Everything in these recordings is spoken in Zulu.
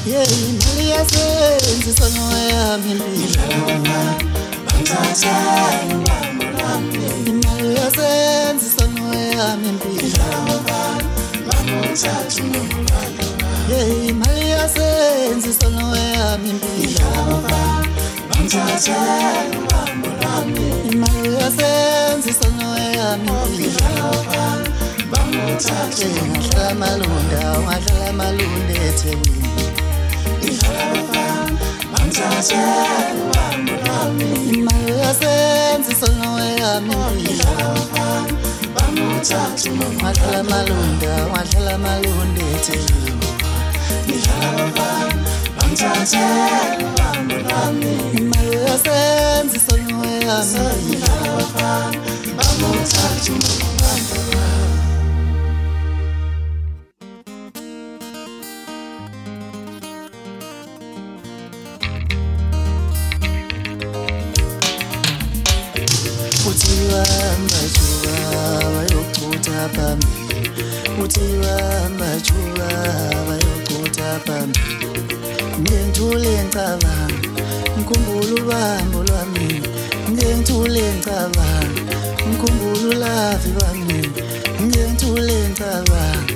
yeah, imali yasenza isono yami impilo. Imali yasenza isono yami impilo. Yeah, imali yasenza isono yami impilo. Imali yasenza isono yami impilo. Ngihlala Malunda, wahlala Malunda eThekwini. Imali yasenza isono yami impilo. Wahlala Malunda, wahlala Malunda eThekwini. Imali yasenza isono yami impilo. Uthiwa majuba bayochutha phambili. Uthiwa majuba bayochutha phambili. Ngithule ngicabanga ngikhumbula ubambo lwami. Ngithule ngicabanga ngikhumbula ulavi lwami. Ngithule ngicabanga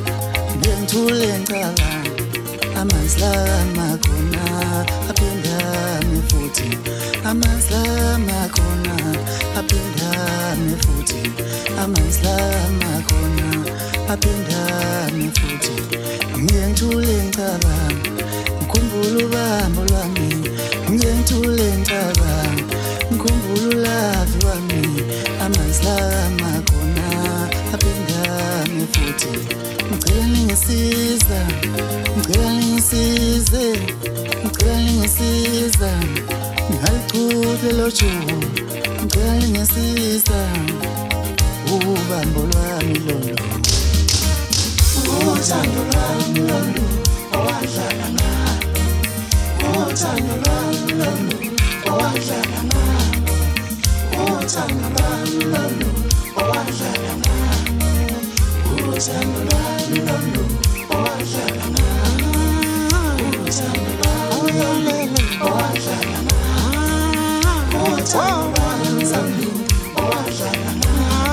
amanzi lami akhona aphindane futhi. Amanzi lami akhona aphindane futhi. Amanzi lami akhona aphindane futhi. Ngithule ngicabanga ngikhumbula ubambo lwami. Ngithule ngicabanga ngikhumbula ulavi lwami. Amanzi lami akhona aphindane futhi. Ngicela ningisiza, ngicela ningisize, ngicela ningisiza. Ngalichuthe lo jubu, ngicela ningisiza. Ubambo lwami lolo, uthando lwami lolo, owadlala ngalo. Uthando lwami lolo, owadlala ngalo. Uthando lwami lolo, owadlala ngalo. Uthando lwami lolo, owadlala ngalo. Uthando lwami lolo, owadlala ngalo. Uthando lwami lolo, owadlala ngalo.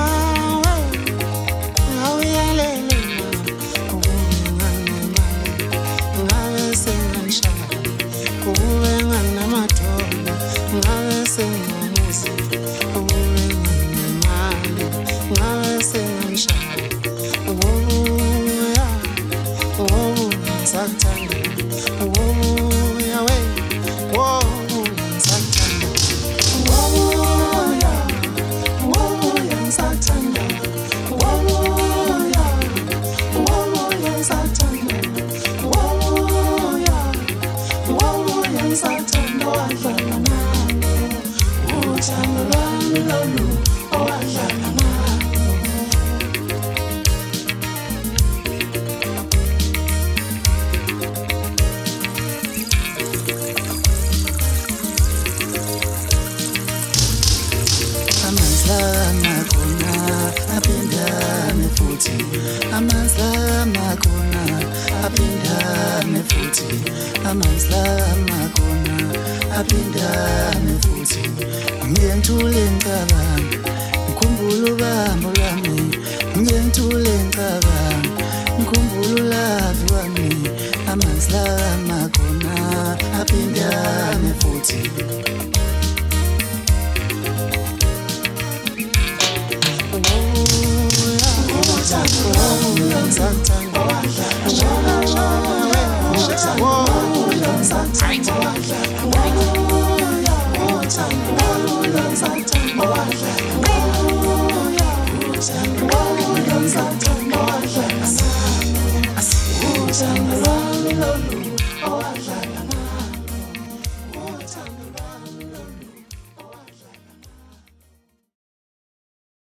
Amanzi lami akhona aphindane futhi. Ngithule ngicabanga ngikhumbula ubambo lwami. Ngithule ngicabanga ngikhumbula ulavi lwami. Amanzi lami akhona aphindane futhi. Uthando lwami lolo